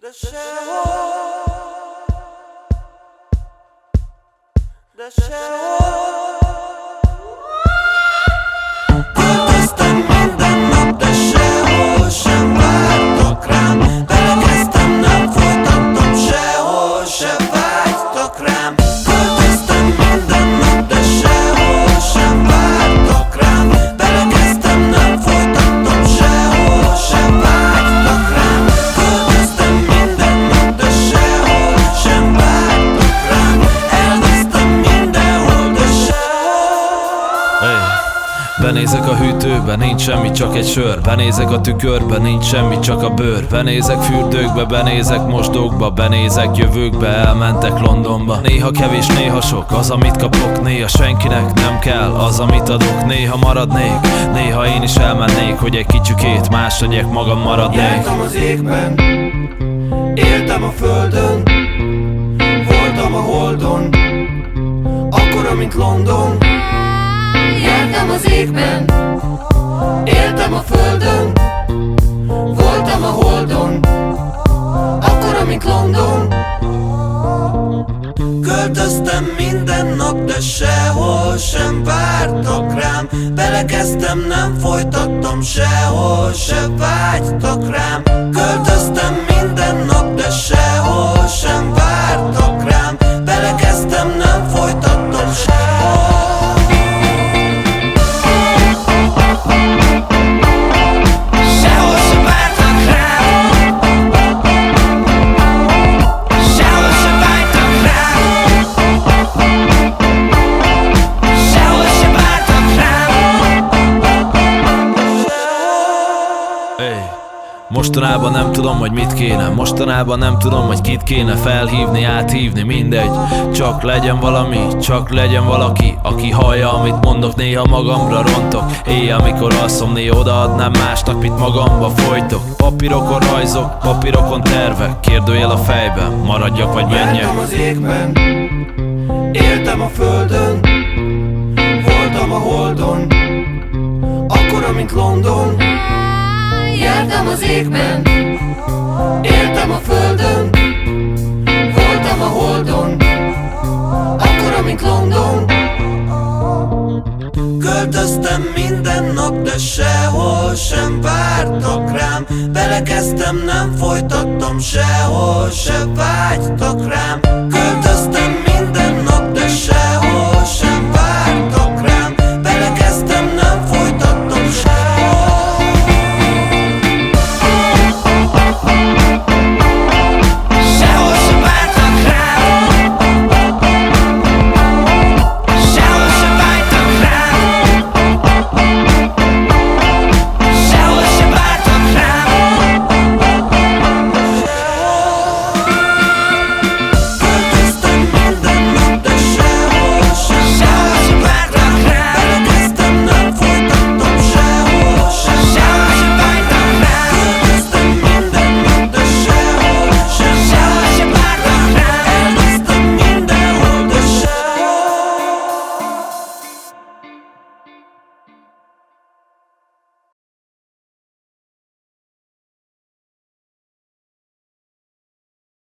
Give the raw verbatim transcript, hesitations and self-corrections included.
De sehol, de sehol. Költöztem minden nap, de sehol sem vártok rám. Belekezdtem, nem folytattam, sehol se vágytok rám. Költöztem minden nap, de sehol sem vártok rám. Belekezdtem, nem folytattam, sehol se vágytok rám. Költöztem minden nap, de sehol sem vártok rám. Elvesztem mindenhol, de sehol. Hey. Benézek a hűtőbe, nincs semmi, csak egy sör. Benézek a tükörbe, nincs semmi, csak a bőr. Benézek fürdőkbe, benézek mosdókba. Benézek jövőkbe, elmentek Londonba. Néha kevés, néha sok, az amit kapok. Néha senkinek nem kell, az amit adok. Néha maradnék, néha én is elmennék, hogy egy kicsikét más legyek, magam maradnék. Jártam az égben, éltem a földön, voltam a holdon, akkora, mint London. Jártam az égben, éltem a földön, voltam a holdon, akkora, mint London. Költöztem minden nap, de sehol sem vártok rám. Belekezdtem, nem folytattam, sehol se vágytok rám. Költöztem minden nap, de sehol sem vártok rám. Belekezdtem, nem folytattam, sehol. Mostanában nem tudom, hogy mit kéne. Mostanában nem tudom, hogy kit kéne felhívni, áthívni, mindegy. Csak legyen valami, csak legyen valaki, aki hallja, amit mondok, néha magamra rontok. Éjjel, amikor alszom, néha odaadnám másnak, mit magamba folytok. Papírokon rajzok, papírokon tervek, kérdőjel a fejben, maradjak vagy menjek. Jártam az égben, éltem a földön, voltam a holdon, akkora, mint London. Jártam az égben, éltem a földön, voltam a holdon, akkora, mint London. Költöztem minden nap, de sehol sem vártok rám. Belekezdtem, nem folytattam, sehol se vágytok rám. Költöztem minden nap, de sehol